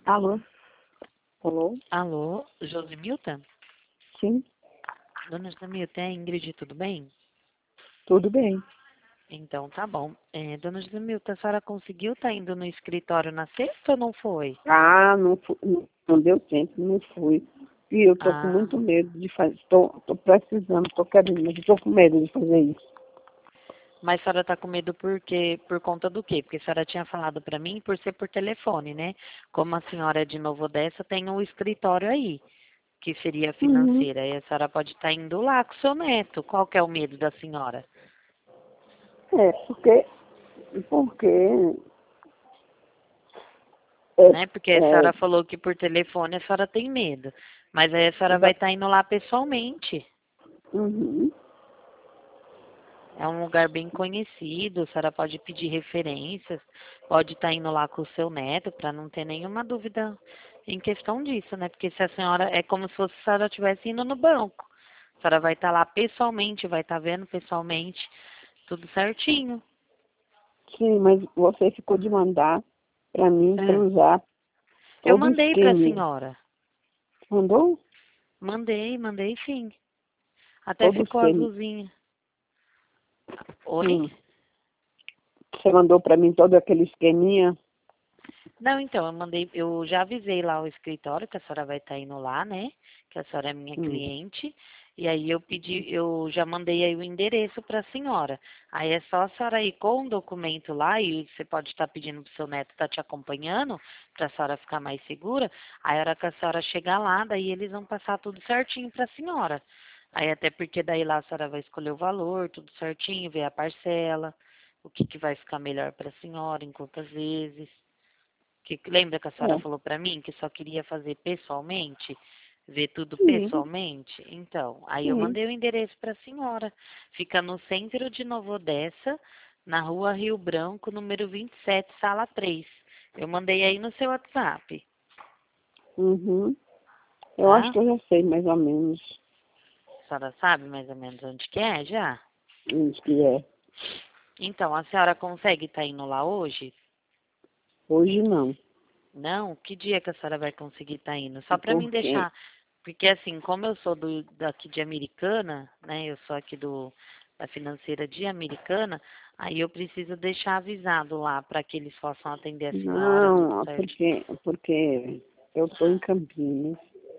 Alô? Alô? Alô, Josimilta? Sim, Dona Josimilta, é Ingrid, tudo bem? tudo bem. Então, tá bom. Dona Josimilta, a senhora conseguiu estar indo no escritório na sexta ou não foi? Ah, não deu tempo, não fui. E eu tô com Ah, muito medo de fazer. Tô precisando, tô querendo, mas eu tô com medo de fazer isso. mas a senhora tá com medo por conta do quê? Porque a senhora tinha falado pra mim por ser por telefone, né? Como a senhora é de Novo Odessa, tem um escritório aí, que seria Uhum. financeira. E a senhora pode estar indo lá com o seu neto. Qual que é o medo da senhora? É, porque é, Né? Porque a é, senhora falou que por telefone a senhora tem medo. Mas aí a senhora vai exa- estar indo lá pessoalmente. uhum. É um lugar bem conhecido, a senhora pode pedir referências, pode estar indo lá com o seu neto para não ter nenhuma dúvida em questão disso, né? Porque se a senhora é como se fosse a senhora estivesse indo no banco. A senhora vai estar lá pessoalmente, vai estar vendo pessoalmente, tudo certinho. Sim, mas você ficou de mandar para mim É. cruzar Eu todo o mandei para a esquema. senhora. Mandou? Mandei sim. Até Todo o ficou esquema. azulzinha. Oi? Hum. Você mandou para mim todo aquele esqueminha? Não, então, eu já avisei lá o escritório que a senhora vai estar indo lá, né? Que a senhora é minha Hum. cliente. E aí eu já mandei aí o endereço para a senhora. Aí é só a senhora ir com o documento lá e você pode estar pedindo para o seu neto estar te acompanhando, para a senhora ficar mais segura. Aí a hora que a senhora chegar lá, daí eles vão passar tudo certinho para a senhora. Aí até porque daí lá a senhora vai escolher o valor, tudo certinho, ver a parcela, o que que vai ficar melhor para a senhora, em quantas vezes. Que lembra que a senhora É, falou para mim que só queria fazer pessoalmente, ver tudo sim, pessoalmente? Então, aí eu sim. mandei o endereço para a senhora. Fica no centro de Nova Odessa, na rua Rio Branco, número 27, sala 3. Eu mandei aí no seu WhatsApp, Uhum. Eu acho tá? que eu já sei mais ou menos A senhora sabe mais ou menos onde que é já? onde que é. Então, a senhora consegue estar indo lá hoje? Hoje não. Não? Que dia que a senhora vai conseguir estar indo? Só para mim Porque deixar. Porque assim, como eu sou daqui de Americana, né? Eu sou aqui da financeira de Americana, aí eu preciso deixar avisado lá para que eles possam atender a senhora, tudo não, certo. porque eu estou em Campinas,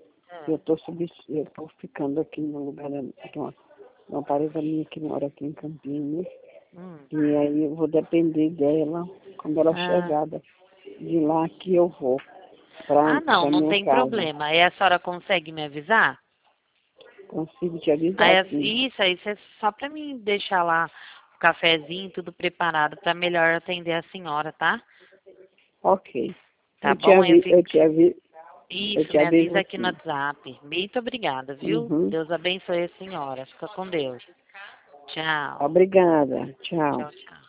eu tô ficando aqui no lugar de uma parede minha que mora aqui em Campinas, Hum. e aí eu vou depender dela quando ela Ah, chegar de lá que eu vou não, para não minha tem casa. problema. Aí a senhora consegue me avisar? Consigo te avisar sim. Isso aí, só para mim deixar lá o cafezinho, tudo preparado para melhor atender a senhora, tá? Ok. Tá bom? Aí eu fico. Eu Isso, te me aviso avisa aqui no assim. WhatsApp. Muito obrigada, viu? Uhum. Deus abençoe a senhora. Fica com Deus. Tchau. Obrigada. Tchau. Tchau, tchau.